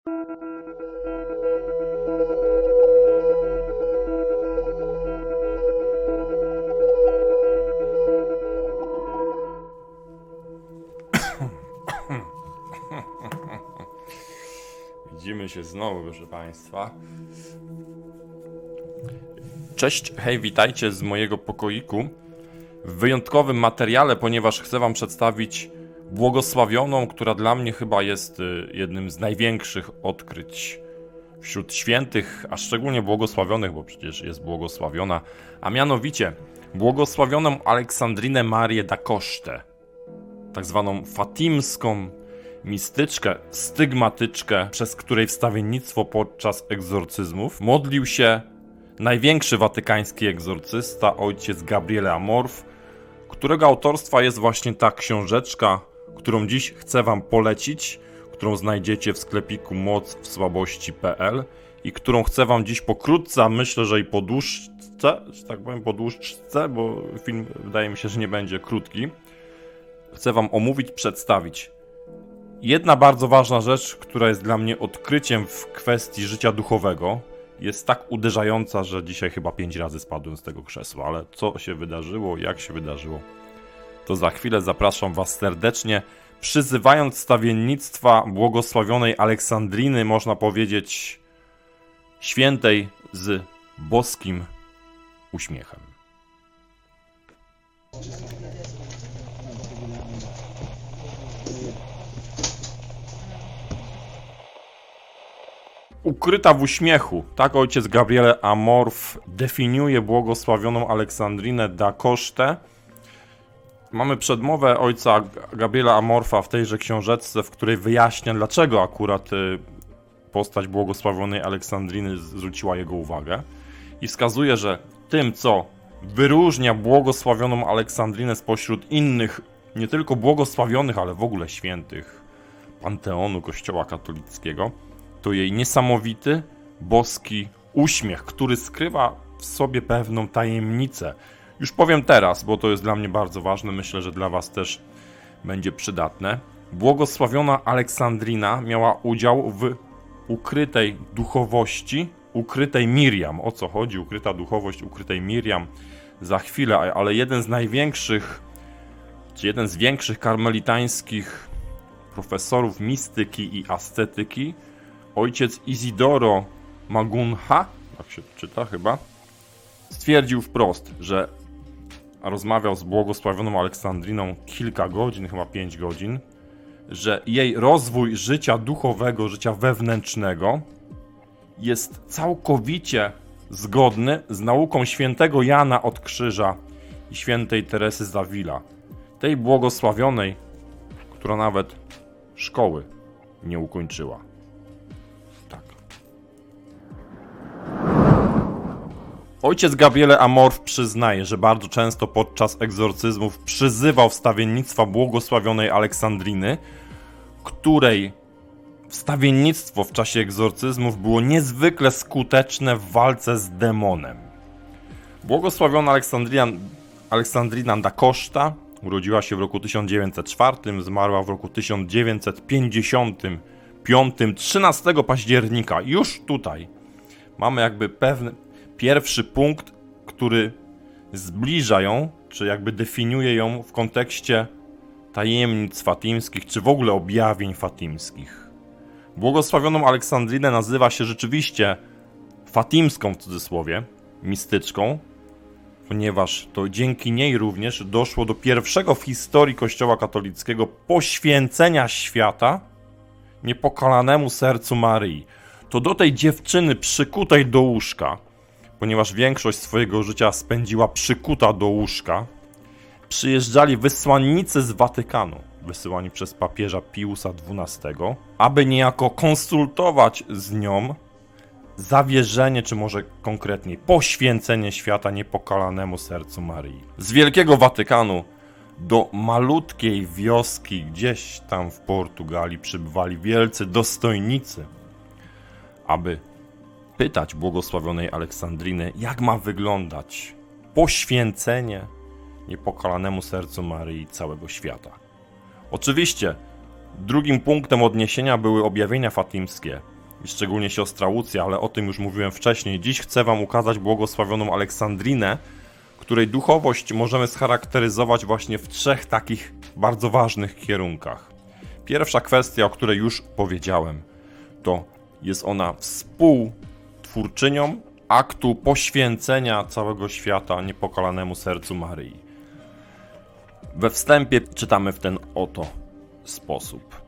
Widzimy się znowu, proszę Państwa. Cześć, hej, witajcie z mojego pokoiku w wyjątkowym materiale, ponieważ chcę Wam przedstawić błogosławioną, która dla mnie chyba jest jednym z największych odkryć wśród świętych, a szczególnie błogosławionych, bo przecież jest błogosławiona, a mianowicie błogosławioną Aleksandrinę Marię da Coste, tak zwaną fatimską mistyczkę, stygmatyczkę, przez której wstawiennictwo podczas egzorcyzmów modlił się największy watykański egzorcysta, ojciec Gabriele Amorf, którego autorstwa jest właśnie ta książeczka, którą dziś chcę Wam polecić, którą znajdziecie w sklepiku mocwsłabości.pl i którą chcę Wam dziś pokrótce, a myślę, że i po dłużce, że tak powiem po dłużce, bo film wydaje mi się, że nie będzie krótki, chcę Wam omówić, przedstawić. Jedna bardzo ważna rzecz, która jest dla mnie odkryciem w kwestii życia duchowego, jest tak uderzająca, że dzisiaj chyba 5 razy spadłem z tego krzesła, ale co się wydarzyło, jak się wydarzyło, to za chwilę zapraszam Was serdecznie, przyzywając stawiennictwa błogosławionej Aleksandriny, można powiedzieć świętej z boskim uśmiechem. Ukryta w uśmiechu, tak ojciec Gabriele Amorf definiuje błogosławioną Aleksandrinę da Coste. Mamy przedmowę ojca Gabriela Amorfa w tejże książeczce, w której wyjaśnia, dlaczego akurat postać błogosławionej Aleksandriny zwróciła jego uwagę. I wskazuje, że tym, co wyróżnia błogosławioną Aleksandrinę spośród innych, nie tylko błogosławionych, ale w ogóle świętych panteonu Kościoła katolickiego, to jej niesamowity, boski uśmiech, który skrywa w sobie pewną tajemnicę. Już powiem teraz, bo to jest dla mnie bardzo ważne, myślę, że dla Was też będzie przydatne. Błogosławiona Aleksandrina miała udział w ukrytej duchowości, ukrytej Miriam. O co chodzi? Ukryta duchowość, ukrytej Miriam za chwilę, ale jeden z większych karmelitańskich profesorów mistyki i ascetyki, ojciec Isidoro Magunha, tak się czyta chyba, stwierdził wprost, że rozmawiał z błogosławioną Aleksandriną kilka godzin, chyba 5 godzin, że jej rozwój życia duchowego, życia wewnętrznego jest całkowicie zgodny z nauką świętego Jana od Krzyża i świętej Teresy z Avila, tej błogosławionej, która nawet szkoły nie ukończyła. Ojciec Gabriele Amorf przyznaje, że bardzo często podczas egzorcyzmów przyzywał wstawiennictwa błogosławionej Aleksandriny, której wstawiennictwo w czasie egzorcyzmów było niezwykle skuteczne w walce z demonem. Błogosławiona Aleksandrina da Costa urodziła się w roku 1904, zmarła w roku 1955, 13 października. Już tutaj mamy jakby pierwszy punkt, który zbliża ją, czy jakby definiuje ją w kontekście tajemnic fatimskich, czy w ogóle objawień fatimskich. Błogosławioną Aleksandrinę nazywa się rzeczywiście fatimską, w cudzysłowie, mistyczką, ponieważ to dzięki niej również doszło do pierwszego w historii Kościoła katolickiego poświęcenia świata niepokalanemu sercu Maryi. To do tej dziewczyny przykutej do łóżka, ponieważ większość swojego życia spędziła przykuta do łóżka, przyjeżdżali wysłannicy z Watykanu, wysyłani przez papieża Piusa XII, aby niejako konsultować z nią zawierzenie, czy może konkretniej poświęcenie świata niepokalanemu sercu Maryi. Z Wielkiego Watykanu do malutkiej wioski gdzieś tam w Portugalii przybywali wielcy dostojnicy, aby pytać błogosławionej Aleksandriny, jak ma wyglądać poświęcenie niepokalanemu sercu Maryi całego świata. Oczywiście drugim punktem odniesienia były objawienia fatimskie, i szczególnie siostra Łucja, ale o tym już mówiłem wcześniej. Dziś chcę wam ukazać błogosławioną Aleksandrinę, której duchowość możemy scharakteryzować właśnie w 3 takich bardzo ważnych kierunkach. Pierwsza kwestia, o której już powiedziałem, to jest ona współtwórczynią aktu poświęcenia całego świata niepokalanemu sercu Maryi. We wstępie czytamy w ten oto sposób.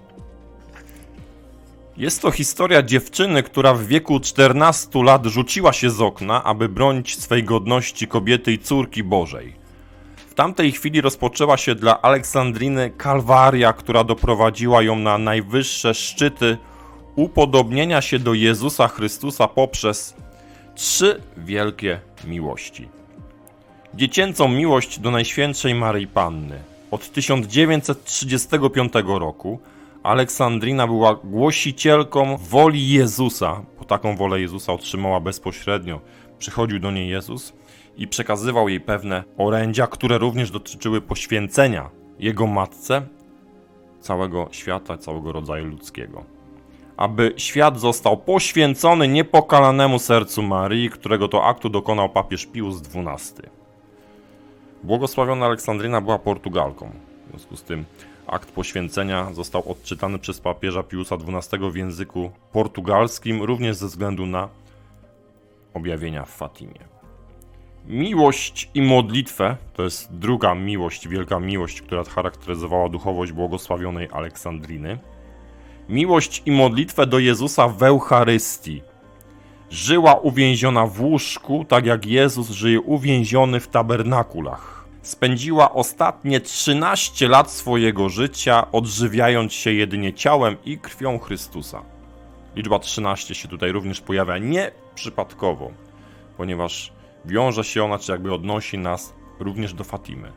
Jest to historia dziewczyny, która w wieku 14 lat rzuciła się z okna, aby bronić swej godności kobiety i córki Bożej. W tamtej chwili rozpoczęła się dla Aleksandriny kalwaria, która doprowadziła ją na najwyższe szczyty upodobnienia się do Jezusa Chrystusa poprzez 3 wielkie miłości. Dziecięcą miłość do Najświętszej Maryi Panny. Od 1935 roku Aleksandrina była głosicielką woli Jezusa, bo taką wolę Jezusa otrzymała bezpośrednio. Przychodził do niej Jezus i przekazywał jej pewne orędzia, które również dotyczyły poświęcenia Jego matce, całego świata, całego rodzaju ludzkiego. Aby świat został poświęcony niepokalanemu sercu Maryi, którego to aktu dokonał papież Pius XII. Błogosławiona Aleksandrina była Portugalką. W związku z tym akt poświęcenia został odczytany przez papieża Piusa XII w języku portugalskim, również ze względu na objawienia w Fatimie. Miłość i modlitwę to jest druga miłość, wielka miłość, która charakteryzowała duchowość błogosławionej Aleksandriny. Miłość i modlitwę do Jezusa w Eucharystii. Żyła uwięziona w łóżku, tak jak Jezus żyje uwięziony w tabernakulach. Spędziła ostatnie 13 lat swojego życia, odżywiając się jedynie ciałem i krwią Chrystusa. Liczba 13 się tutaj również pojawia nieprzypadkowo, ponieważ wiąże się ona, czy jakby odnosi nas również do Fatimy.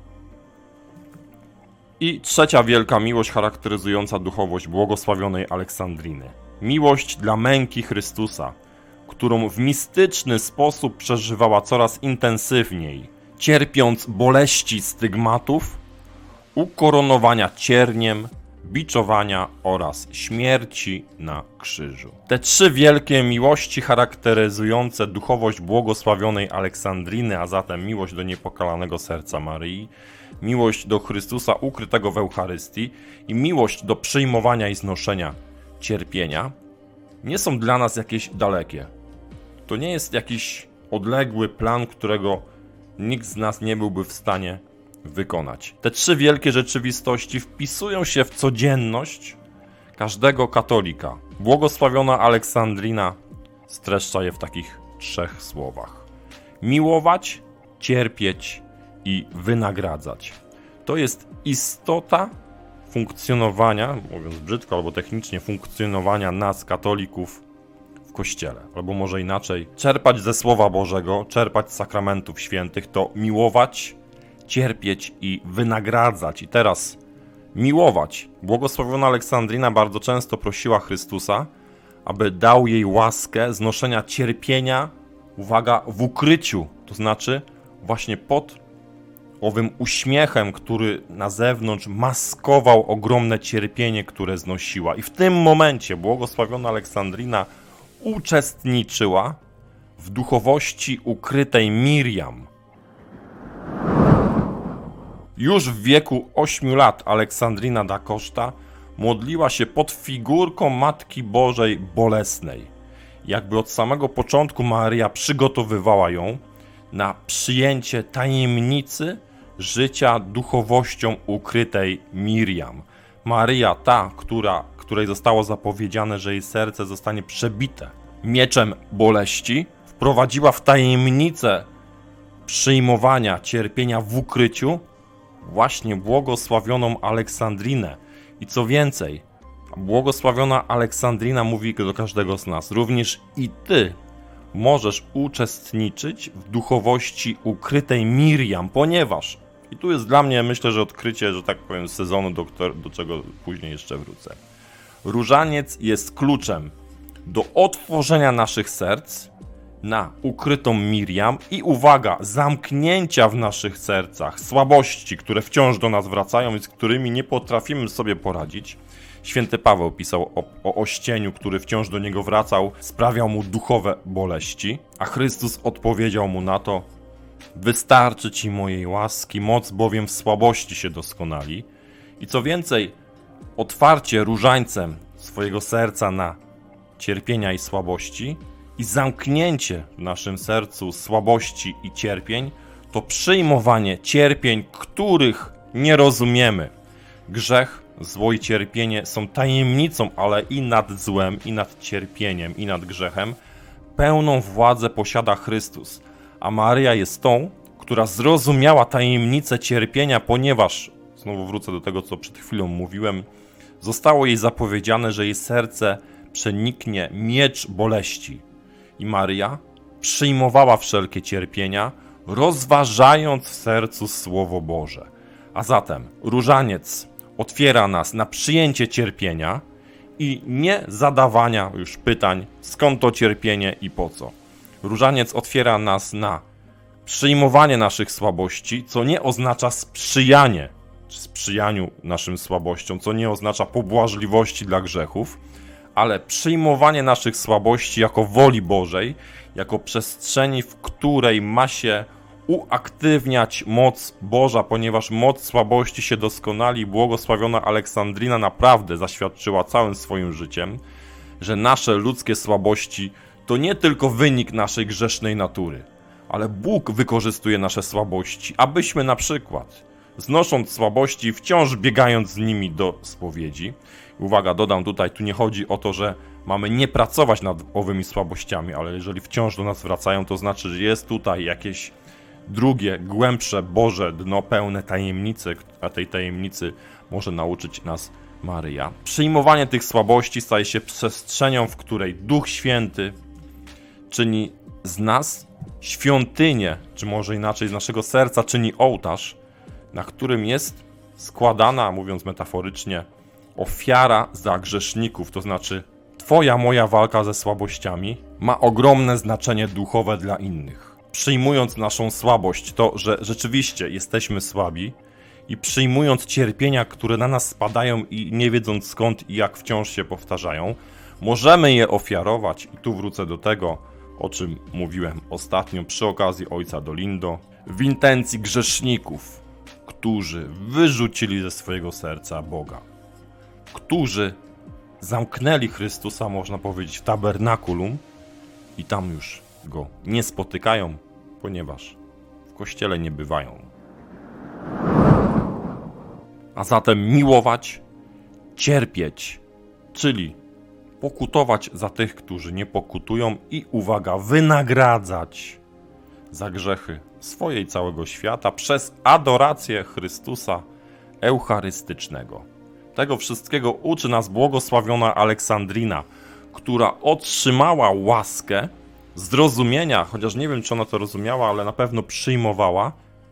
I trzecia wielka miłość charakteryzująca duchowość błogosławionej Aleksandriny. Miłość dla męki Chrystusa, którą w mistyczny sposób przeżywała coraz intensywniej, cierpiąc boleści stygmatów, ukoronowania cierniem, biczowania oraz śmierci na krzyżu. Te 3 wielkie miłości charakteryzujące duchowość błogosławionej Aleksandriny, a zatem miłość do niepokalanego serca Maryi, miłość do Chrystusa ukrytego w Eucharystii i miłość do przyjmowania i znoszenia cierpienia, nie są dla nas jakieś dalekie. To nie jest jakiś odległy plan, którego nikt z nas nie byłby w stanie wykonać. Te 3 wielkie rzeczywistości wpisują się w codzienność każdego katolika. Błogosławiona Aleksandrina streszcza je w takich 3 słowach. Miłować, cierpieć i wynagradzać. To jest istota funkcjonowania, mówiąc brzydko albo technicznie, funkcjonowania nas, katolików, w Kościele. Albo może inaczej, czerpać ze Słowa Bożego, czerpać z sakramentów świętych, to miłować, cierpieć i wynagradzać. I teraz miłować. Błogosławiona Aleksandrina bardzo często prosiła Chrystusa, aby dał jej łaskę znoszenia cierpienia, uwaga, w ukryciu, to znaczy właśnie pod owym uśmiechem, który na zewnątrz maskował ogromne cierpienie, które znosiła. I w tym momencie błogosławiona Aleksandrina uczestniczyła w duchowości ukrytej Miriam. Już w wieku 8 lat Aleksandrina da Costa modliła się pod figurką Matki Bożej Bolesnej. Jakby od samego początku Maryja przygotowywała ją na przyjęcie tajemnicy życia duchowością ukrytej Miriam. Maryja, ta, której zostało zapowiedziane, że jej serce zostanie przebite mieczem boleści, wprowadziła w tajemnicę przyjmowania cierpienia w ukryciu właśnie błogosławioną Aleksandrinę. I co więcej, błogosławiona Aleksandrina mówi do każdego z nas, również i ty możesz uczestniczyć w duchowości ukrytej Miriam, ponieważ, i tu jest dla mnie, myślę, że odkrycie, że tak powiem, sezonu, do czego później jeszcze wrócę. Różaniec jest kluczem do otworzenia naszych serc na ukrytą Miriam i uwaga, zamknięcia w naszych sercach słabości, które wciąż do nas wracają i z którymi nie potrafimy sobie poradzić, Święty Paweł pisał o ościeniu, który wciąż do niego wracał, sprawiał mu duchowe boleści, a Chrystus odpowiedział mu na to: wystarczy ci mojej łaski, moc bowiem w słabości się doskonali. I co więcej, otwarcie różańcem swojego serca na cierpienia i słabości i zamknięcie w naszym sercu słabości i cierpień to przyjmowanie cierpień, których nie rozumiemy. Grzech, zło i cierpienie są tajemnicą, ale i nad złem, i nad cierpieniem, i nad grzechem pełną władzę posiada Chrystus, a Maryja jest tą, która zrozumiała tajemnicę cierpienia, ponieważ, znowu wrócę do tego, co przed chwilą mówiłem, zostało jej zapowiedziane, że jej serce przeniknie miecz boleści. I Maryja przyjmowała wszelkie cierpienia, rozważając w sercu Słowo Boże. A zatem różaniec otwiera nas na przyjęcie cierpienia i nie zadawania już pytań, skąd to cierpienie i po co. Różaniec otwiera nas na przyjmowanie naszych słabości, co nie oznacza sprzyjaniu naszym słabościom, co nie oznacza pobłażliwości dla grzechów, ale przyjmowanie naszych słabości jako woli Bożej, jako przestrzeni, w której ma się uaktywniać moc Boża, ponieważ moc słabości się doskonali. Błogosławiona Aleksandrina naprawdę zaświadczyła całym swoim życiem, że nasze ludzkie słabości to nie tylko wynik naszej grzesznej natury, ale Bóg wykorzystuje nasze słabości, abyśmy na przykład, znosząc słabości, wciąż biegając z nimi do spowiedzi. Uwaga, dodam tutaj, tu nie chodzi o to, że mamy nie pracować nad owymi słabościami, ale jeżeli wciąż do nas wracają, to znaczy, że jest tutaj jakieś drugie, głębsze, Boże dno pełne tajemnicy, a tej tajemnicy może nauczyć nas Maryja. Przyjmowanie tych słabości staje się przestrzenią, w której Duch Święty czyni z nas świątynię, czy może inaczej z naszego serca czyni ołtarz, na którym jest składana, mówiąc metaforycznie, ofiara za grzeszników, to znaczy Twoja, moja walka ze słabościami ma ogromne znaczenie duchowe dla innych. Przyjmując naszą słabość, to, że rzeczywiście jesteśmy słabi i przyjmując cierpienia, które na nas spadają i nie wiedząc skąd i jak wciąż się powtarzają, możemy je ofiarować i tu wrócę do tego, o czym mówiłem ostatnio przy okazji ojca Dolindo, w intencji grzeszników, którzy wyrzucili ze swojego serca Boga, którzy zamknęli Chrystusa, można powiedzieć, w tabernakulum i tam już Go nie spotykają, ponieważ w kościele nie bywają. A zatem miłować, cierpieć, czyli pokutować za tych, którzy nie pokutują i, uwaga, wynagradzać za grzechy swoje i całego świata przez adorację Chrystusa eucharystycznego. Tego wszystkiego uczy nas błogosławiona Aleksandrina, która otrzymała łaskę zrozumienia, chociaż nie wiem, czy ona to rozumiała, ale na pewno przyjmowała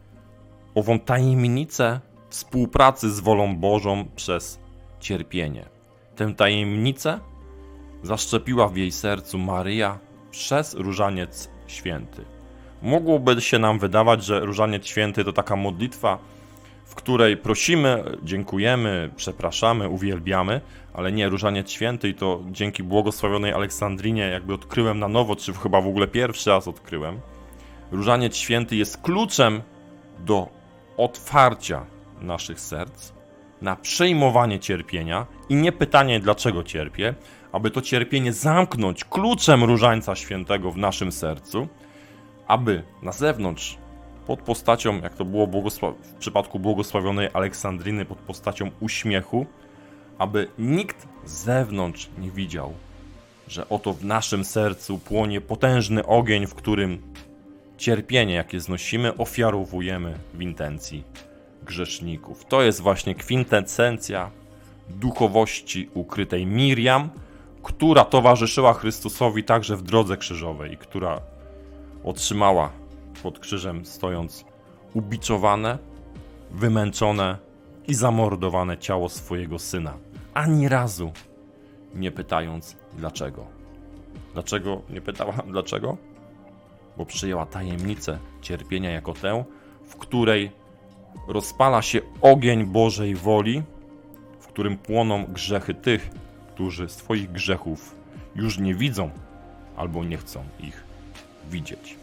ową tajemnicę współpracy z wolą Bożą przez cierpienie. Tę tajemnicę zaszczepiła w jej sercu Maryja przez Różaniec Święty. Mogłoby się nam wydawać, że Różaniec Święty to taka modlitwa, w której prosimy, dziękujemy, przepraszamy, uwielbiamy, ale nie, Różaniec Święty i to dzięki błogosławionej Aleksandrinie jakby odkryłem na nowo, czy chyba w ogóle pierwszy raz odkryłem. Różaniec Święty jest kluczem do otwarcia naszych serc na przejmowanie cierpienia i nie pytanie, dlaczego cierpię, aby to cierpienie zamknąć kluczem Różańca Świętego w naszym sercu, aby na zewnątrz, pod postacią, jak to było w przypadku błogosławionej Aleksandriny, pod postacią uśmiechu, aby nikt z zewnątrz nie widział, że oto w naszym sercu płonie potężny ogień, w którym cierpienie, jakie znosimy, ofiarowujemy w intencji grzeszników. To jest właśnie kwintesencja duchowości ukrytej Miriam, która towarzyszyła Chrystusowi także w drodze krzyżowej, która otrzymała pod krzyżem stojąc ubiczowane, wymęczone i zamordowane ciało swojego syna. Ani razu nie pytając dlaczego. Dlaczego nie pytała dlaczego? Bo przyjęła tajemnicę cierpienia jako tę, w której rozpala się ogień Bożej woli, w którym płoną grzechy tych, którzy swoich grzechów już nie widzą albo nie chcą ich widzieć.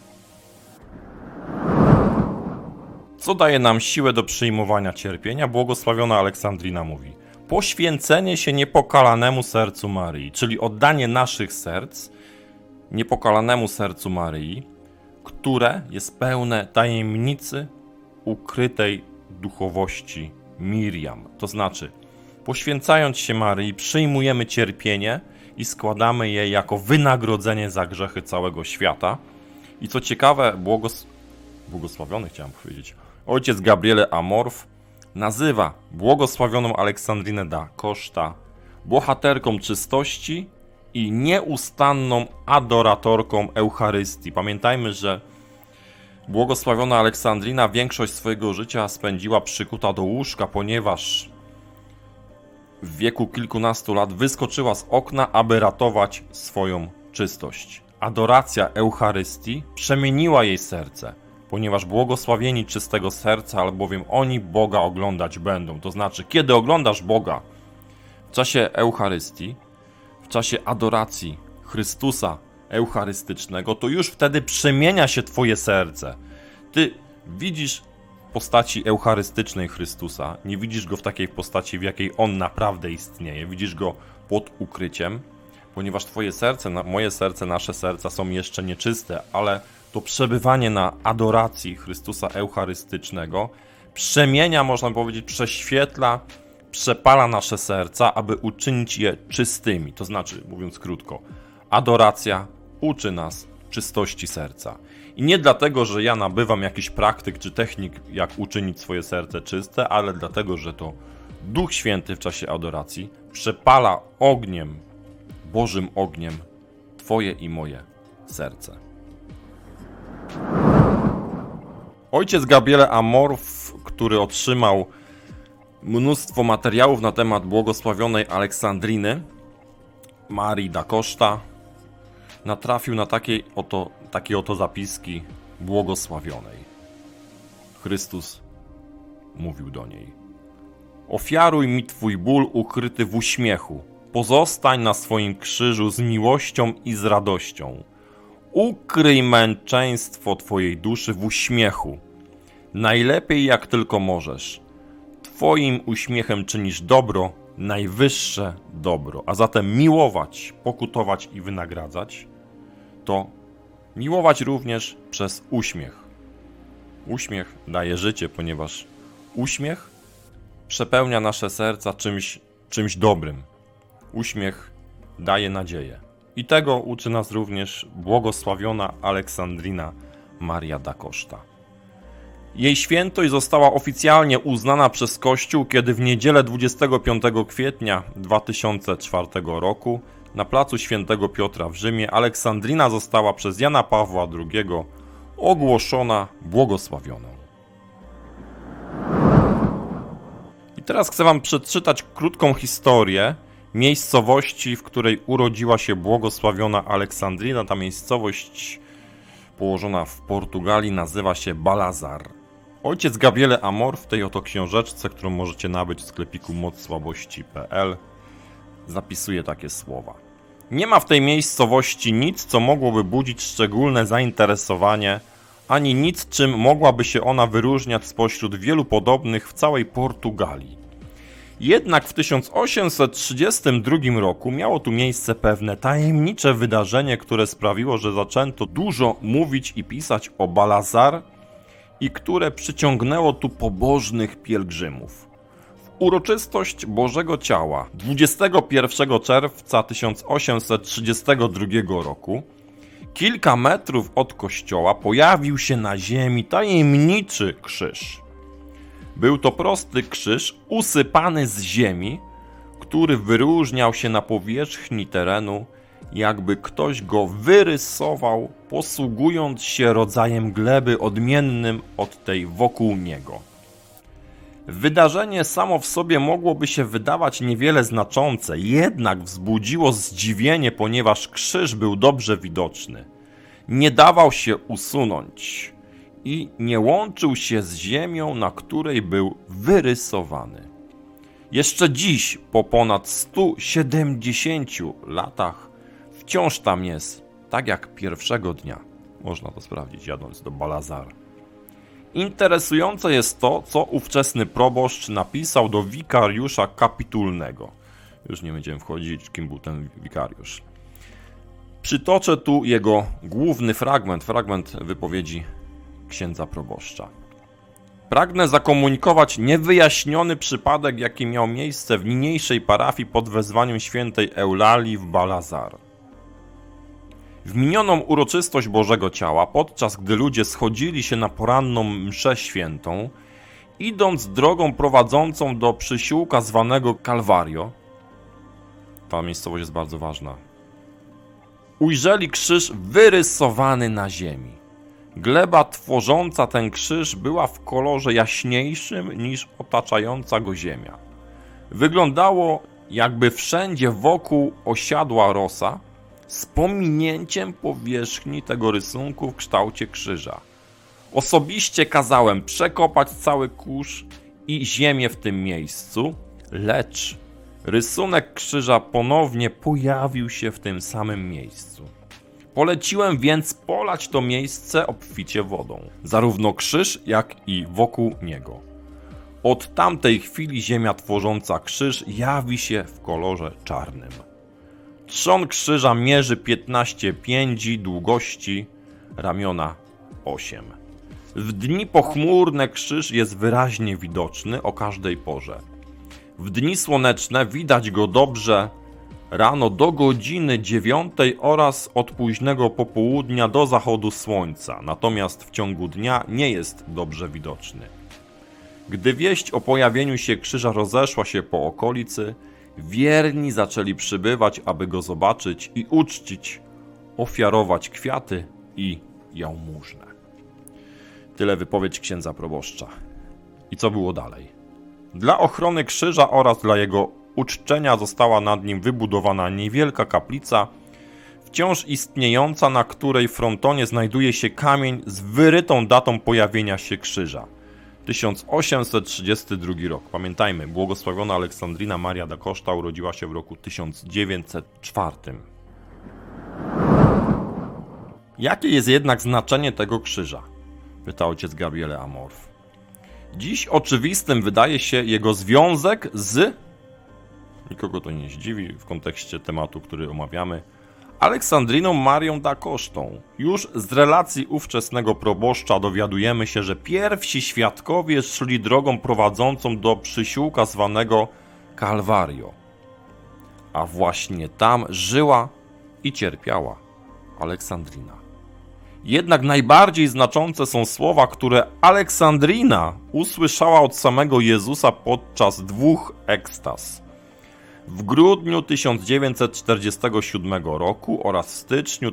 Co daje nam siłę do przyjmowania cierpienia? Błogosławiona Aleksandrina mówi: poświęcenie się niepokalanemu sercu Maryi, czyli oddanie naszych serc niepokalanemu sercu Maryi, które jest pełne tajemnicy ukrytej duchowości Miriam. To znaczy, poświęcając się Maryi, przyjmujemy cierpienie i składamy je jako wynagrodzenie za grzechy całego świata. I co ciekawe, błogosławiony chciałem powiedzieć, ojciec Gabriele Amorf nazywa błogosławioną Aleksandrinę da Costa bohaterką czystości i nieustanną adoratorką Eucharystii. Pamiętajmy, że błogosławiona Aleksandrina większość swojego życia spędziła przykuta do łóżka, ponieważ w wieku kilkunastu lat wyskoczyła z okna, aby ratować swoją czystość. Adoracja Eucharystii przemieniła jej serce, ponieważ błogosławieni czystego serca, albowiem oni Boga oglądać będą. To znaczy, kiedy oglądasz Boga w czasie Eucharystii, w czasie adoracji Chrystusa eucharystycznego, to już wtedy przemienia się twoje serce. Ty widzisz postaci eucharystycznej Chrystusa, nie widzisz Go w takiej postaci, w jakiej On naprawdę istnieje. Widzisz Go pod ukryciem, ponieważ twoje serce, moje serce, nasze serca są jeszcze nieczyste, ale to przebywanie na adoracji Chrystusa eucharystycznego przemienia, można powiedzieć, prześwietla, przepala nasze serca, aby uczynić je czystymi. To znaczy, mówiąc krótko, adoracja uczy nas czystości serca. I nie dlatego, że ja nabywam jakiś praktyk czy technik, jak uczynić swoje serce czyste, ale dlatego, że to Duch Święty w czasie adoracji przepala ogniem, Bożym ogniem, twoje i moje serce. Ojciec Gabriele Amorf, który otrzymał mnóstwo materiałów na temat błogosławionej Aleksandriny Marii da Costa, natrafił na takie oto zapiski błogosławionej. Chrystus mówił do niej: ofiaruj mi twój ból ukryty w uśmiechu, pozostań na swoim krzyżu z miłością i z radością. Ukryj męczeństwo twojej duszy w uśmiechu, najlepiej jak tylko możesz. Twoim uśmiechem czynisz dobro, najwyższe dobro. A zatem miłować, pokutować i wynagradzać, to miłować również przez uśmiech. Uśmiech daje życie, ponieważ uśmiech przepełnia nasze serca czymś dobrym. Uśmiech daje nadzieję. I tego uczy nas również błogosławiona Aleksandrina Maria da Costa. Jej świętość została oficjalnie uznana przez Kościół, kiedy w niedzielę 25 kwietnia 2004 roku na placu Świętego Piotra w Rzymie Aleksandrina została przez Jana Pawła II ogłoszona błogosławioną. I teraz chcę wam przeczytać krótką historię miejscowości, w której urodziła się błogosławiona Aleksandrina. Ta miejscowość położona w Portugalii nazywa się Balazar. Ojciec Gabriele Amorf w tej oto książeczce, którą możecie nabyć w sklepiku mocsłabości.pl, zapisuje takie słowa. Nie ma w tej miejscowości nic, co mogłoby budzić szczególne zainteresowanie, ani nic, czym mogłaby się ona wyróżniać spośród wielu podobnych w całej Portugalii. Jednak w 1832 roku miało tu miejsce pewne tajemnicze wydarzenie, które sprawiło, że zaczęto dużo mówić i pisać o Balazar i które przyciągnęło tu pobożnych pielgrzymów. W uroczystość Bożego Ciała 21 czerwca 1832 roku kilka metrów od kościoła pojawił się na ziemi tajemniczy krzyż. Był to prosty krzyż usypany z ziemi, który wyróżniał się na powierzchni terenu, jakby ktoś go wyrysował, posługując się rodzajem gleby odmiennym od tej wokół niego. Wydarzenie samo w sobie mogłoby się wydawać niewiele znaczące, jednak wzbudziło zdziwienie, ponieważ krzyż był dobrze widoczny. Nie dawał się usunąć i nie łączył się z ziemią, na której był wyrysowany. Jeszcze dziś, po ponad 170 latach, wciąż tam jest, tak jak pierwszego dnia. Można to sprawdzić, jadąc do Balazar. Interesujące jest to, co ówczesny proboszcz napisał do wikariusza kapitulnego. Już nie będziemy wchodzić, kim był ten wikariusz. Przytoczę tu jego główny fragment wypowiedzi księdza proboszcza. Pragnę zakomunikować niewyjaśniony przypadek, jaki miał miejsce w niniejszej parafii pod wezwaniem świętej Eulalii w Balazar. W minioną uroczystość Bożego Ciała, podczas gdy ludzie schodzili się na poranną mszę świętą, idąc drogą prowadzącą do przysiłka zwanego Calvario, ta miejscowość jest bardzo ważna, ujrzeli krzyż wyrysowany na ziemi. Gleba tworząca ten krzyż była w kolorze jaśniejszym niż otaczająca go ziemia. Wyglądało, jakby wszędzie wokół osiadła rosa, z pominięciem powierzchni tego rysunku w kształcie krzyża. Osobiście kazałem przekopać cały kurz i ziemię w tym miejscu, lecz rysunek krzyża ponownie pojawił się w tym samym miejscu. Poleciłem więc polać to miejsce obficie wodą, zarówno krzyż, jak i wokół niego. Od tamtej chwili ziemia tworząca krzyż jawi się w kolorze czarnym. Trzon krzyża mierzy 15 piędzi długości, ramiona 8. W dni pochmurne krzyż jest wyraźnie widoczny o każdej porze. W dni słoneczne widać go dobrze rano do godziny 9 oraz od późnego popołudnia do zachodu słońca, natomiast w ciągu dnia nie jest dobrze widoczny. Gdy wieść o pojawieniu się krzyża rozeszła się po okolicy, wierni zaczęli przybywać, aby go zobaczyć i uczcić, ofiarować kwiaty i jałmużnę. Tyle wypowiedź księdza proboszcza. I co było dalej? Dla ochrony krzyża oraz dla jego uczczenia została nad nim wybudowana niewielka kaplica, wciąż istniejąca, na której frontonie znajduje się kamień z wyrytą datą pojawienia się krzyża. 1832 rok. Pamiętajmy, błogosławiona Aleksandrina Maria da Costa urodziła się w roku 1904. Jakie jest jednak znaczenie tego krzyża? Pyta ojciec Gabriele Amorf. Dziś oczywistym wydaje się jego związek z... Nikogo to nie zdziwi w kontekście tematu, który omawiamy. Aleksandriną Marią da Costą. Już z relacji ówczesnego proboszcza dowiadujemy się, że pierwsi świadkowie szli drogą prowadzącą do przysiłka zwanego Calvario. A właśnie tam żyła i cierpiała Aleksandrina. Jednak najbardziej znaczące są słowa, które Aleksandrina usłyszała od samego Jezusa podczas 2 ekstaz. W grudniu 1947 roku oraz w styczniu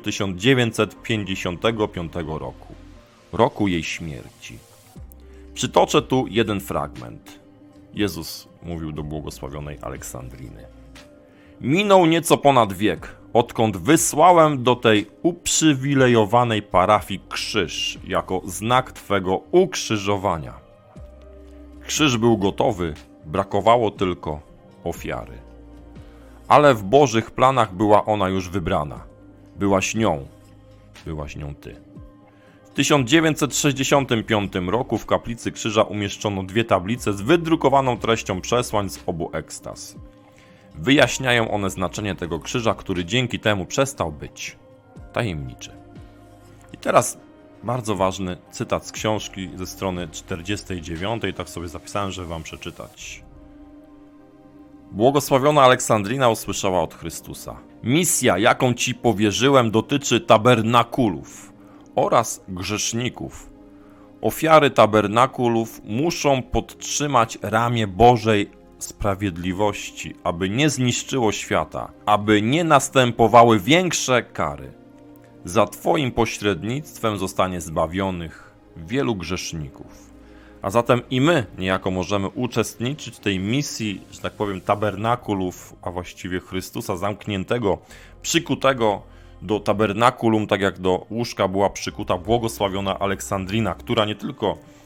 1955 roku, roku jej śmierci. Przytoczę tu jeden fragment. Jezus mówił do błogosławionej Aleksandriny. Minął nieco ponad wiek, odkąd wysłałem do tej uprzywilejowanej parafii krzyż jako znak Twego ukrzyżowania. Krzyż był gotowy, brakowało tylko ofiary. Ale w Bożych planach była ona już wybrana. Byłaś nią Ty. W 1965 roku w kaplicy krzyża umieszczono 2 tablice z wydrukowaną treścią przesłań z obu ekstaz. Wyjaśniają one znaczenie tego krzyża, który dzięki temu przestał być tajemniczy. I teraz bardzo ważny cytat z książki ze strony 49, tak sobie zapisałem, żeby wam przeczytać. Błogosławiona Aleksandrina usłyszała od Chrystusa. Misja, jaką ci powierzyłem, dotyczy tabernakulów oraz grzeszników. Ofiary tabernakulów muszą podtrzymać ramię Bożej sprawiedliwości, aby nie zniszczyło świata, aby nie następowały większe kary. Za Twoim pośrednictwem zostanie zbawionych wielu grzeszników. A zatem i my niejako możemy uczestniczyć w tej misji, że tak powiem, tabernakulów, a właściwie Chrystusa zamkniętego, przykutego do tabernakulum, tak jak do łóżka była przykuta błogosławiona Aleksandrina, która nie tylko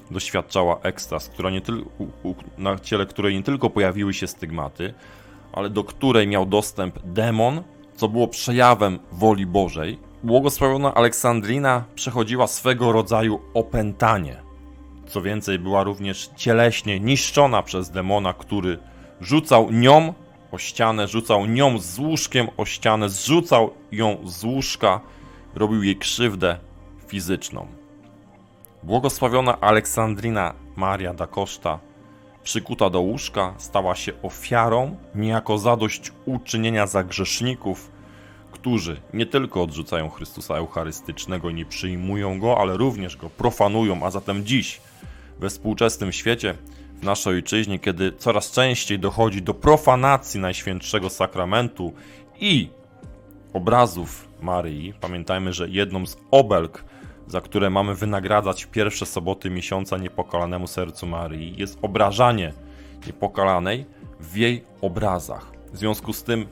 doświadczała ekstaz, na ciele której nie tylko pojawiły się stygmaty, ale do której miał dostęp demon, co było przejawem woli Bożej. Błogosławiona Aleksandrina przechodziła swego rodzaju opętanie. Co więcej, była również cieleśnie niszczona przez demona, który rzucał nią o ścianę, rzucał nią z łóżkiem o ścianę, zrzucał ją z łóżka, robił jej krzywdę fizyczną. Błogosławiona Aleksandrina Maria da Costa, przykuta do łóżka, stała się ofiarą niejako zadośćuczynienia za grzeszników, którzy nie tylko odrzucają Chrystusa Eucharystycznego i nie przyjmują Go, ale również Go profanują, a zatem dziś, we współczesnym świecie, w naszej ojczyźnie, kiedy coraz częściej dochodzi do profanacji Najświętszego Sakramentu i obrazów Maryi, pamiętajmy, że jedną z obelg, za które mamy wynagradzać w pierwsze soboty miesiąca Niepokalanemu Sercu Maryi, jest obrażanie Niepokalanej w jej obrazach. W związku z tym,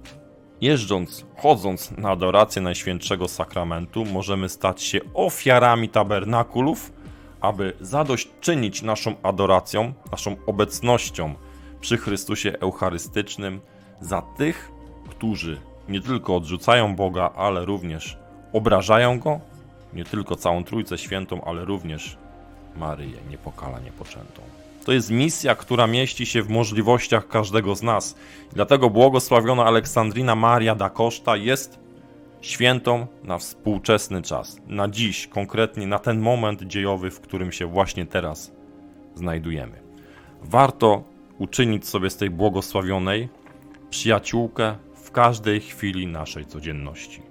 chodząc na adorację Najświętszego Sakramentu, możemy stać się ofiarami tabernakulów, aby zadośćczynić naszą adoracją, naszą obecnością przy Chrystusie Eucharystycznym za tych, którzy nie tylko odrzucają Boga, ale również obrażają Go, nie tylko całą Trójcę Świętą, ale również Maryję Niepokalanie Poczętą. To jest misja, która mieści się w możliwościach każdego z nas. Dlatego błogosławiona Aleksandrina Maria da Costa jest świętą na współczesny czas. Na dziś, konkretnie na ten moment dziejowy, w którym się właśnie teraz znajdujemy. Warto uczynić sobie z tej błogosławionej przyjaciółkę w każdej chwili naszej codzienności.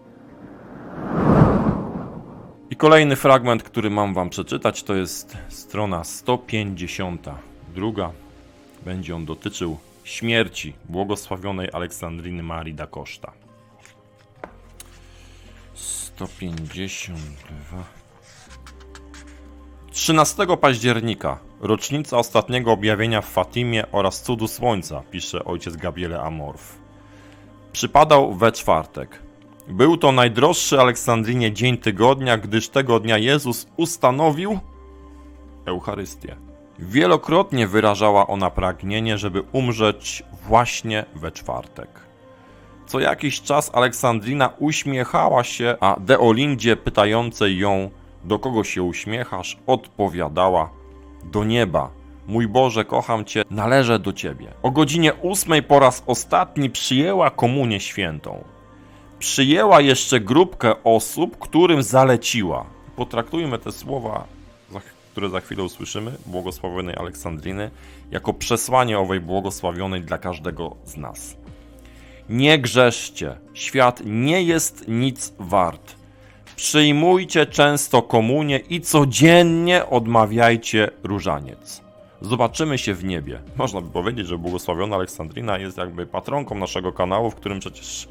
I kolejny fragment, który mam wam przeczytać, to jest strona 152. Będzie on dotyczył śmierci błogosławionej Aleksandriny Marii da Costa. 152. 13 października, rocznica ostatniego objawienia w Fatimie oraz cudu słońca, pisze ojciec Gabriele Amorf. Przypadał we czwartek. Był to najdroższy Aleksandrinie dzień tygodnia, gdyż tego dnia Jezus ustanowił Eucharystię. Wielokrotnie wyrażała ona pragnienie, żeby umrzeć właśnie we czwartek. Co jakiś czas Aleksandrina uśmiechała się, a Deolindzie pytającej ją, do kogo się uśmiechasz, odpowiadała: do nieba. Mój Boże, kocham Cię, należę do Ciebie. O godzinie 8 po raz ostatni przyjęła komunię świętą. Przyjęła jeszcze grupkę osób, którym zaleciła. Potraktujmy te słowa, które za chwilę usłyszymy, błogosławionej Aleksandriny, jako przesłanie owej błogosławionej dla każdego z nas. Nie grzeszcie, świat nie jest nic wart. Przyjmujcie często komunię i codziennie odmawiajcie różaniec. Zobaczymy się w niebie. Można by powiedzieć, że błogosławiona Aleksandrina jest jakby patronką naszego kanału, w którym przecież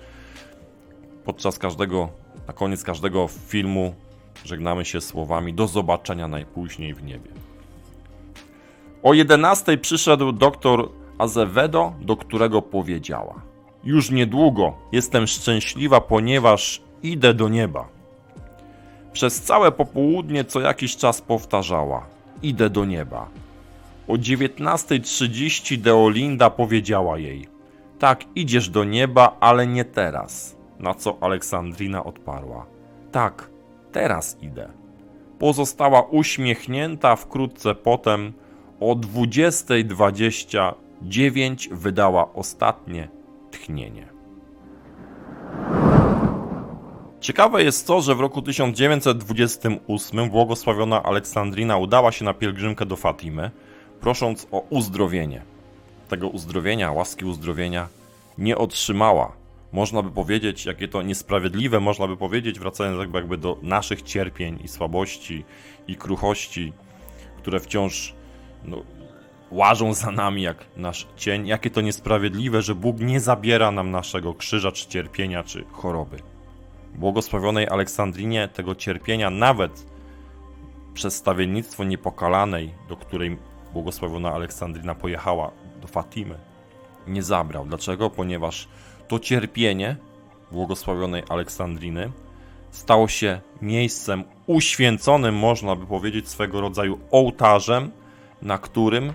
na koniec każdego filmu żegnamy się słowami: do zobaczenia najpóźniej w niebie. O 11 przyszedł doktor Azevedo, do którego powiedziała: już niedługo jestem szczęśliwa, ponieważ idę do nieba. Przez całe popołudnie co jakiś czas powtarzała: idę do nieba. O 19:30 Deolinda powiedziała jej: tak, idziesz do nieba, ale nie teraz. Na co Aleksandrina odparła: tak, teraz idę. Pozostała uśmiechnięta, wkrótce potem o 20:29 wydała ostatnie tchnienie. Ciekawe jest to, że w roku 1928 błogosławiona Aleksandrina udała się na pielgrzymkę do Fatimy, prosząc o uzdrowienie. Tego uzdrowienia, łaski uzdrowienia nie otrzymała. Można by powiedzieć, jakie to niesprawiedliwe, można by powiedzieć, wracając jakby do naszych cierpień i słabości i kruchości, które wciąż łażą za nami jak nasz cień, jakie to niesprawiedliwe, że Bóg nie zabiera nam naszego krzyża, czy cierpienia, czy choroby. Błogosławionej Aleksandrinie tego cierpienia, nawet przez stawiennictwo Niepokalanej, do której błogosławiona Aleksandrina pojechała do Fatimy, nie zabrał. Dlaczego? Ponieważ to cierpienie błogosławionej Aleksandriny stało się miejscem uświęconym, można by powiedzieć, swego rodzaju ołtarzem, na którym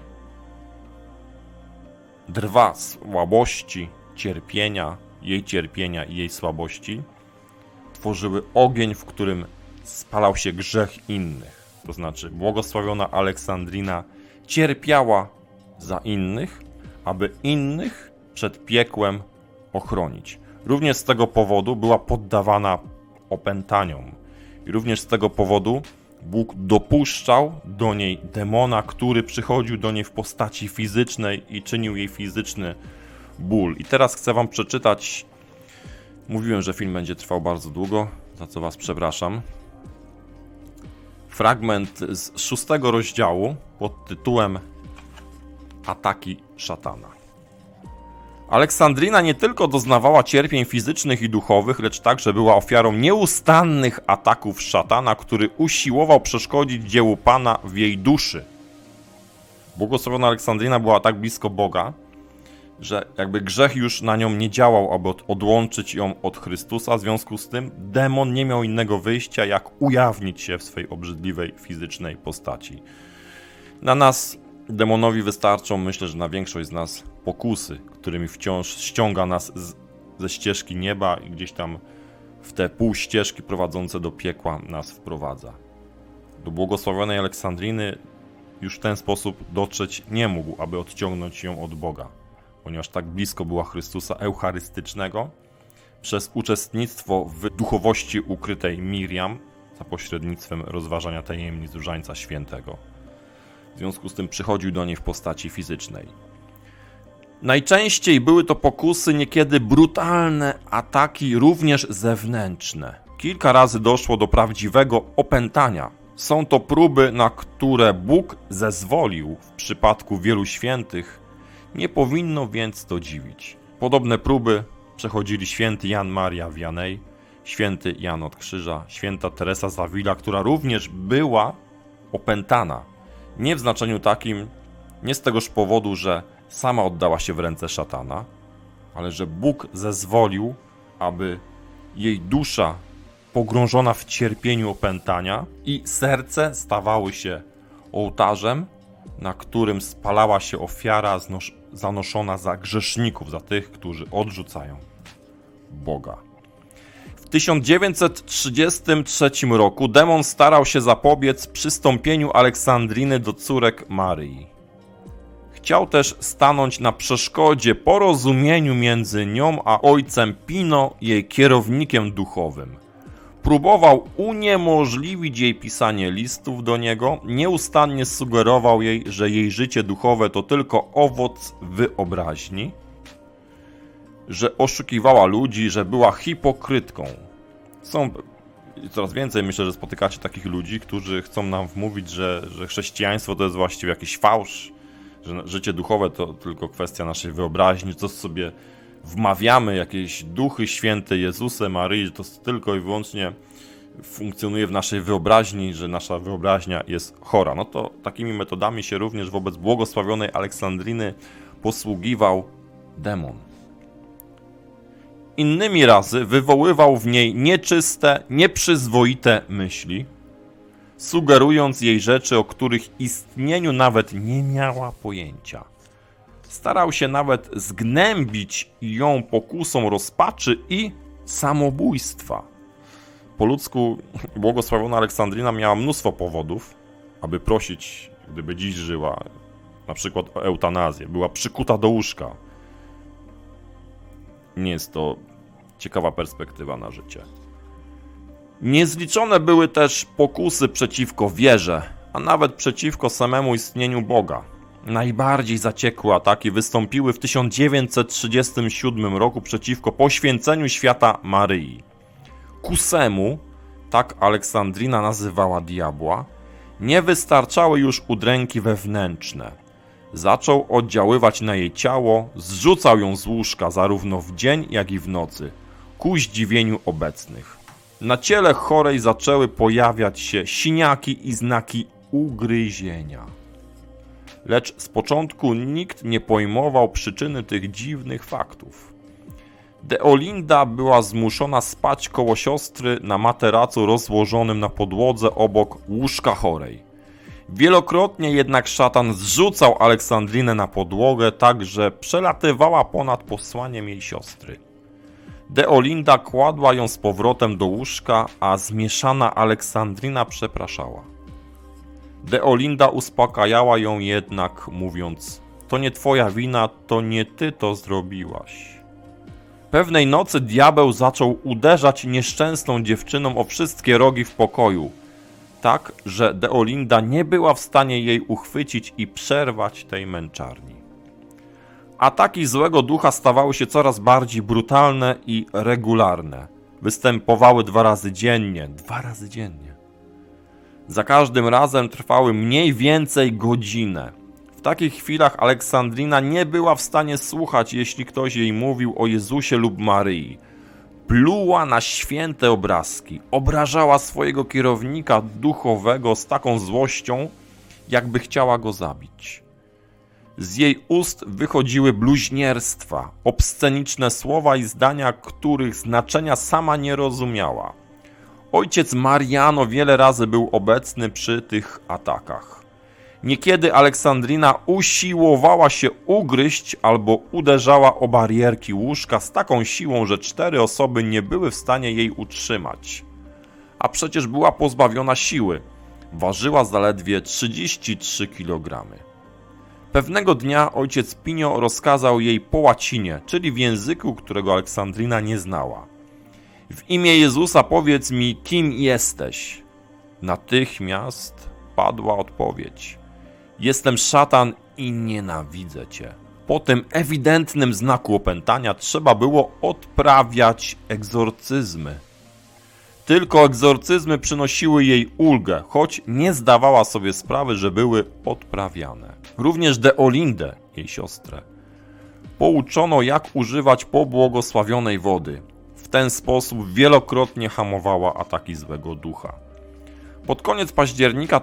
drwa słabości, cierpienia i jej słabości tworzyły ogień, w którym spalał się grzech innych. To znaczy błogosławiona Aleksandrina cierpiała za innych, aby innych przed piekłem ochronić. Również z tego powodu była poddawana opętaniom. I również z tego powodu Bóg dopuszczał do niej demona, który przychodził do niej w postaci fizycznej i czynił jej fizyczny ból. I teraz chcę wam przeczytać, mówiłem, że film będzie trwał bardzo długo, za co was przepraszam, fragment z 6 rozdziału pod tytułem Ataki szatana. Aleksandrina nie tylko doznawała cierpień fizycznych i duchowych, lecz także była ofiarą nieustannych ataków szatana, który usiłował przeszkodzić dziełu Pana w jej duszy. Błogosławiona Aleksandrina była tak blisko Boga, że jakby grzech już na nią nie działał, aby odłączyć ją od Chrystusa. W związku z tym demon nie miał innego wyjścia, jak ujawnić się w swej obrzydliwej fizycznej postaci. Na nas demonowi wystarczą, myślę, że na większość z nas, pokusy, którymi wciąż ściąga nas ze ścieżki nieba i gdzieś tam w te półścieżki prowadzące do piekła nas wprowadza. Do błogosławionej Aleksandriny już w ten sposób dotrzeć nie mógł, aby odciągnąć ją od Boga, ponieważ tak blisko była Chrystusa eucharystycznego przez uczestnictwo w duchowości ukrytej Miriam za pośrednictwem rozważania tajemnic Różańca Świętego. W związku z tym przychodził do niej w postaci fizycznej. Najczęściej były to pokusy, niekiedy brutalne ataki, również zewnętrzne. Kilka razy doszło do prawdziwego opętania. Są to próby, na które Bóg zezwolił w przypadku wielu świętych. Nie powinno więc to dziwić. Podobne próby przechodzili święty Jan Maria Vianney, święty Jan od Krzyża, święta Teresa z Avila, która również była opętana. Nie w znaczeniu takim, nie z tegoż powodu, że sama oddała się w ręce szatana, ale że Bóg zezwolił, aby jej dusza pogrążona w cierpieniu opętania i serce stawały się ołtarzem, na którym spalała się ofiara zanoszona za grzeszników, za tych, którzy odrzucają Boga. W 1933 roku demon starał się zapobiec przystąpieniu Aleksandriny do córek Maryi. Chciał też stanąć na przeszkodzie porozumieniu między nią a ojcem Pino, jej kierownikiem duchowym. Próbował uniemożliwić jej pisanie listów do niego, nieustannie sugerował jej, że jej życie duchowe to tylko owoc wyobraźni, że oszukiwała ludzi, że była hipokrytką. Są coraz więcej, myślę, że spotykacie takich ludzi, którzy chcą nam wmówić, że chrześcijaństwo to jest właściwie jakiś fałsz, że życie duchowe to tylko kwestia naszej wyobraźni, że to sobie wmawiamy jakieś duchy święte Jezusem, Maryi, że to tylko i wyłącznie funkcjonuje w naszej wyobraźni, że nasza wyobraźnia jest chora. No to takimi metodami się również wobec błogosławionej Aleksandriny posługiwał demon. Innymi razy wywoływał w niej nieczyste, nieprzyzwoite myśli, sugerując jej rzeczy, o których istnieniu nawet nie miała pojęcia. Starał się nawet zgnębić ją pokusą rozpaczy i samobójstwa. Po ludzku błogosławiona Aleksandrina miała mnóstwo powodów, aby prosić, gdyby dziś żyła, na przykład o eutanazję. Była przykuta do łóżka. Nie jest to ciekawa perspektywa na życie. Niezliczone były też pokusy przeciwko wierze, a nawet przeciwko samemu istnieniu Boga. Najbardziej zaciekłe ataki wystąpiły w 1937 roku przeciwko poświęceniu świata Maryi. Kusemu, tak Aleksandrina nazywała diabła, nie wystarczały już udręki wewnętrzne. Zaczął oddziaływać na jej ciało, zrzucał ją z łóżka zarówno w dzień, jak i w nocy, ku zdziwieniu obecnych. Na ciele chorej zaczęły pojawiać się siniaki i znaki ugryzienia. Lecz z początku nikt nie pojmował przyczyny tych dziwnych faktów. Deolinda była zmuszona spać koło siostry na materacu rozłożonym na podłodze obok łóżka chorej. Wielokrotnie jednak szatan zrzucał Aleksandrinę na podłogę, tak że przelatywała ponad posłaniem jej siostry. Deolinda kładła ją z powrotem do łóżka, a zmieszana Aleksandrina przepraszała. Deolinda uspokajała ją jednak, mówiąc: to nie twoja wina, to nie ty to zrobiłaś. Pewnej nocy diabeł zaczął uderzać nieszczęsną dziewczyną o wszystkie rogi w pokoju, tak, że Deolinda nie była w stanie jej uchwycić i przerwać tej męczarni. Ataki złego ducha stawały się coraz bardziej brutalne i regularne. Występowały 2 razy dziennie. 2 razy dziennie. Za każdym razem trwały mniej więcej godzinę. W takich chwilach Aleksandrina nie była w stanie słuchać, jeśli ktoś jej mówił o Jezusie lub Maryi. Pluła na święte obrazki, obrażała swojego kierownika duchowego z taką złością, jakby chciała go zabić. Z jej ust wychodziły bluźnierstwa, obsceniczne słowa i zdania, których znaczenia sama nie rozumiała. Ojciec Mariano wiele razy był obecny przy tych atakach. Niekiedy Aleksandrina usiłowała się ugryźć albo uderzała o barierki łóżka z taką siłą, że 4 osoby nie były w stanie jej utrzymać. A przecież była pozbawiona siły. Ważyła zaledwie 33 kg. Pewnego dnia ojciec Pinio rozkazał jej po łacinie, czyli w języku, którego Aleksandrina nie znała: w imię Jezusa powiedz mi, kim jesteś. Natychmiast padła odpowiedź: jestem szatan i nienawidzę cię. Po tym ewidentnym znaku opętania trzeba było odprawiać egzorcyzmy. Tylko egzorcyzmy przynosiły jej ulgę, choć nie zdawała sobie sprawy, że były odprawiane. Również Deolindę, jej siostrę, pouczono, jak używać pobłogosławionej wody. W ten sposób wielokrotnie hamowała ataki złego ducha. Pod koniec października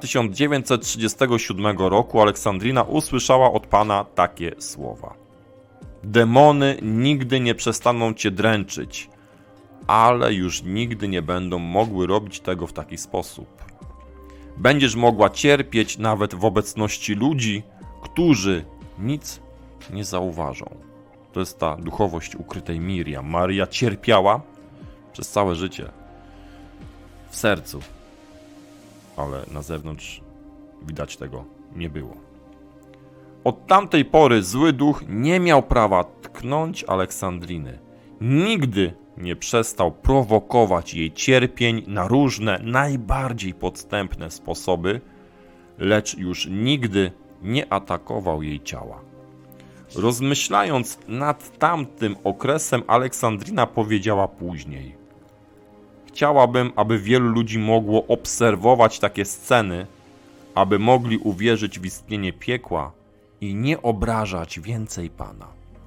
1937 roku Aleksandrina usłyszała od Pana takie słowa: demony nigdy nie przestaną cię dręczyć, ale już nigdy nie będą mogły robić tego w taki sposób. Będziesz mogła cierpieć nawet w obecności ludzi, którzy nic nie zauważą. To jest ta duchowość ukrytej Miriam. Maria cierpiała przez całe życie w sercu, ale na zewnątrz widać tego nie było. Od tamtej pory zły duch nie miał prawa tknąć Aleksandriny. Nigdy nie przestał prowokować jej cierpień na różne, najbardziej podstępne sposoby, lecz już nigdy nie atakował jej ciała. Rozmyślając nad tamtym okresem, Aleksandrina powiedziała później: chciałabym, aby wielu ludzi mogło obserwować takie sceny, aby mogli uwierzyć w istnienie piekła i nie obrażać więcej Pana.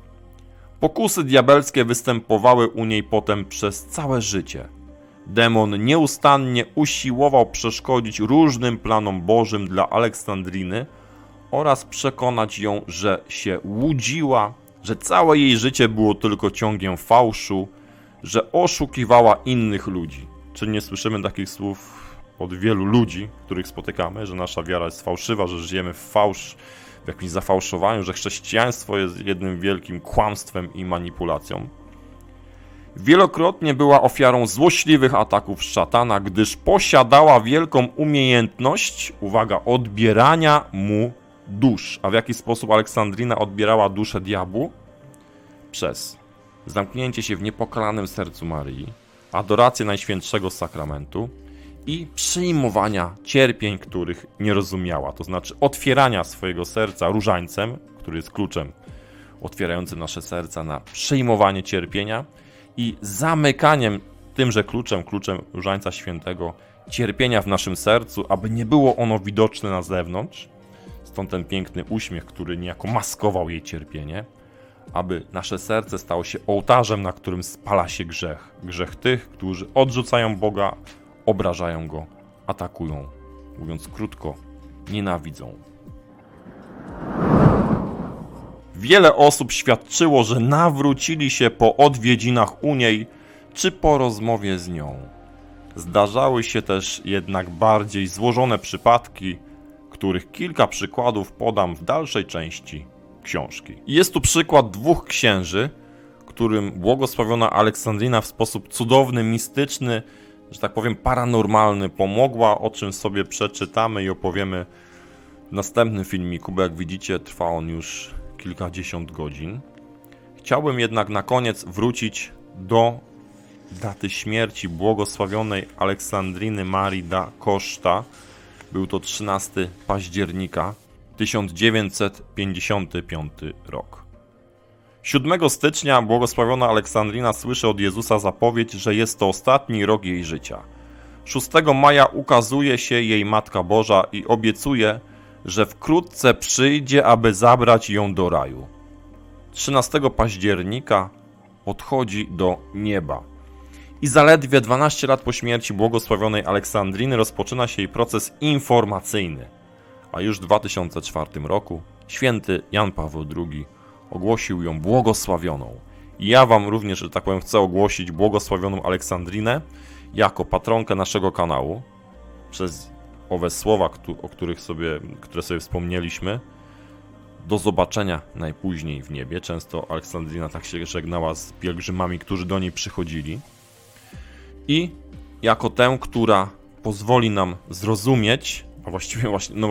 Pokusy diabelskie występowały u niej potem przez całe życie. Demon nieustannie usiłował przeszkodzić różnym planom Bożym dla Aleksandriny oraz przekonać ją, że się łudziła, że całe jej życie było tylko ciągiem fałszu, że oszukiwała innych ludzi. Czy nie słyszymy takich słów od wielu ludzi, których spotykamy, że nasza wiara jest fałszywa, że żyjemy w jakimś zafałszowaniu, że chrześcijaństwo jest jednym wielkim kłamstwem i manipulacją? Wielokrotnie była ofiarą złośliwych ataków szatana, gdyż posiadała wielką umiejętność, uwaga, odbierania mu dusz. A w jaki sposób Aleksandrina odbierała duszę diabłu? Przez zamknięcie się w niepokalanym sercu Maryi, adorację Najświętszego Sakramentu i przyjmowania cierpień, których nie rozumiała. To znaczy otwierania swojego serca różańcem, który jest kluczem otwierającym nasze serca na przyjmowanie cierpienia, i zamykaniem tymże kluczem Różańca Świętego, cierpienia w naszym sercu, aby nie było ono widoczne na zewnątrz. Stąd ten piękny uśmiech, który niejako maskował jej cierpienie, aby nasze serce stało się ołtarzem, na którym spala się grzech. Grzech tych, którzy odrzucają Boga, obrażają Go, atakują, mówiąc krótko, nienawidzą. Wiele osób świadczyło, że nawrócili się po odwiedzinach u niej czy po rozmowie z nią. Zdarzały się też jednak bardziej złożone przypadki, których kilka przykładów podam w dalszej części książki. Jest tu przykład dwóch księży, którym błogosławiona Aleksandrina w sposób cudowny, mistyczny, że tak powiem paranormalny pomogła, o czym sobie przeczytamy i opowiemy w następnym filmiku, bo jak widzicie trwa on już kilkadziesiąt godzin. Chciałbym jednak na koniec wrócić do daty śmierci błogosławionej Aleksandriny Marii da Costa. Był to 13 października 1955 rok. 7 stycznia błogosławiona Aleksandrina słyszy od Jezusa zapowiedź, że jest to ostatni rok jej życia. 6 maja ukazuje się jej Matka Boża i obiecuje, że wkrótce przyjdzie, aby zabrać ją do raju. 13 października odchodzi do nieba. I zaledwie 12 lat po śmierci błogosławionej Aleksandriny rozpoczyna się jej proces informacyjny. A już w 2004 roku święty Jan Paweł II ogłosił ją błogosławioną. I ja wam również, że tak powiem, chcę ogłosić błogosławioną Aleksandrinę jako patronkę naszego kanału. Przez owe słowa, które sobie wspomnieliśmy. Do zobaczenia najpóźniej w niebie. Często Aleksandrina tak się żegnała z pielgrzymami, którzy do niej przychodzili. I jako tę, która pozwoli nam zrozumieć, a właściwie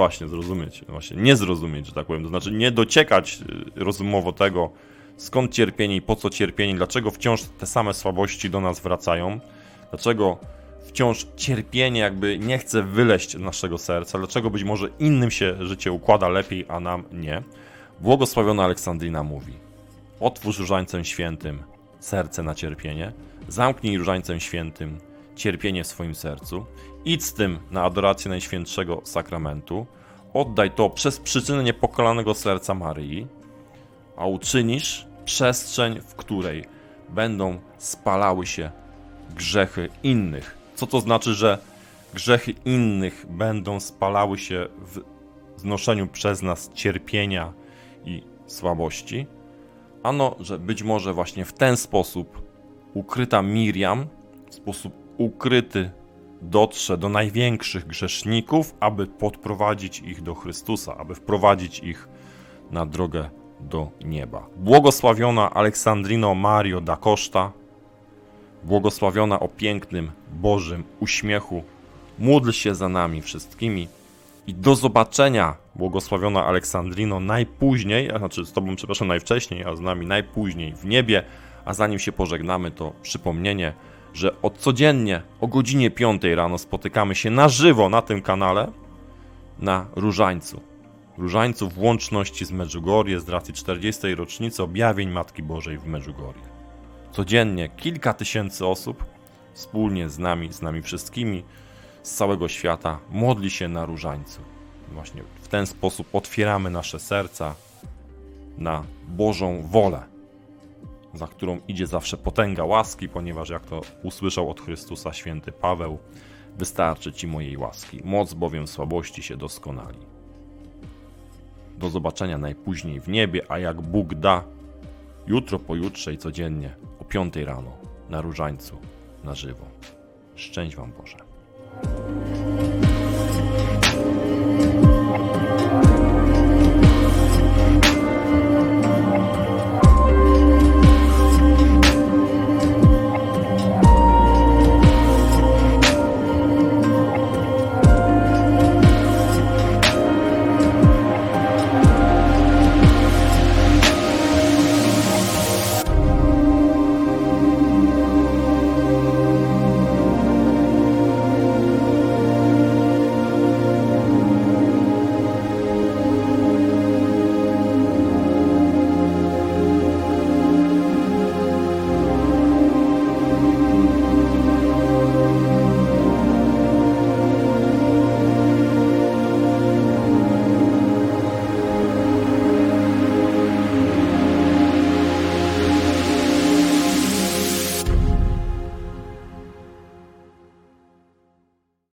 nie zrozumieć, że tak powiem, to znaczy nie dociekać rozumowo tego, skąd cierpienie i po co cierpienie, dlaczego wciąż te same słabości do nas wracają, dlaczego wciąż cierpienie jakby nie chce wyleść z naszego serca, dlaczego być może innym się życie układa lepiej, a nam nie. Błogosławiona Aleksandrina mówi: otwórz różańcem świętym serce na cierpienie, zamknij różańcem świętym cierpienie w swoim sercu, idź z tym na adorację Najświętszego Sakramentu, oddaj to przez przyczynę niepokalanego serca Maryi, a uczynisz przestrzeń, w której będą spalały się grzechy innych. Co to znaczy, że grzechy innych będą spalały się w znoszeniu przez nas cierpienia i słabości? Ano, że być może właśnie w ten sposób ukryta Miriam, w sposób ukryty dotrze do największych grzeszników, aby podprowadzić ich do Chrystusa, aby wprowadzić ich na drogę do nieba. Błogosławiona Aleksandrino Mario da Costa, błogosławiona o pięknym Bożym uśmiechu, módl się za nami wszystkimi i do zobaczenia, błogosławiona Aleksandrino, najpóźniej, z Tobą, przepraszam, najwcześniej, a z nami najpóźniej w niebie, a zanim się pożegnamy, to przypomnienie, że codziennie o godzinie 5 rano spotykamy się na żywo na tym kanale na Różańcu. Różańcu w łączności z Medjugorje z racji 40. rocznicy objawień Matki Bożej w Medjugorje. Codziennie kilka tysięcy osób wspólnie z nami wszystkimi z całego świata modli się na Różańcu. Właśnie w ten sposób otwieramy nasze serca na Bożą wolę, za którą idzie zawsze potęga łaski, ponieważ jak to usłyszał od Chrystusa święty Paweł, wystarczy Ci mojej łaski, moc bowiem słabości się doskonali. Do zobaczenia najpóźniej w niebie, a jak Bóg da, jutro, pojutrze i codziennie o 5 rano na Różańcu na żywo. Szczęść Wam Boże.